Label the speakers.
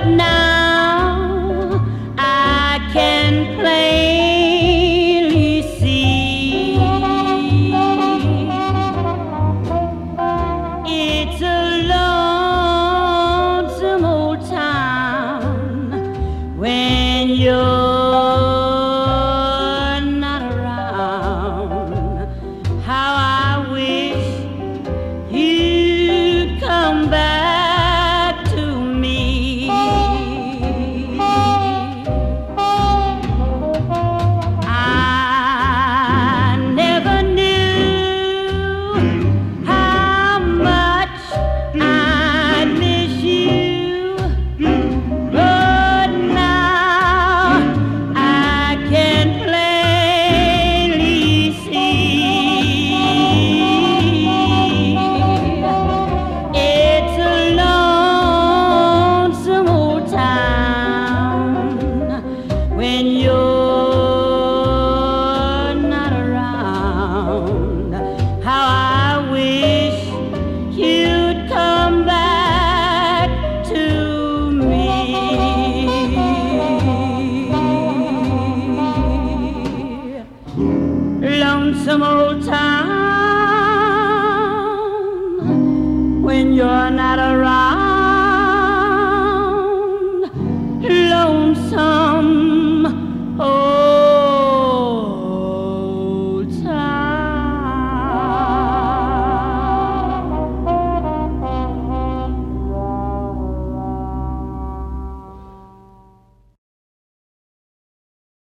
Speaker 1: now I can plainly see it's a lonesome old town when you're not around. How I wish you'd come back to me. I never knew how much I miss you, but now I can plainly see it's a lonesome old town when you're not around. How I wish you'd come back to me. Lonesome old town.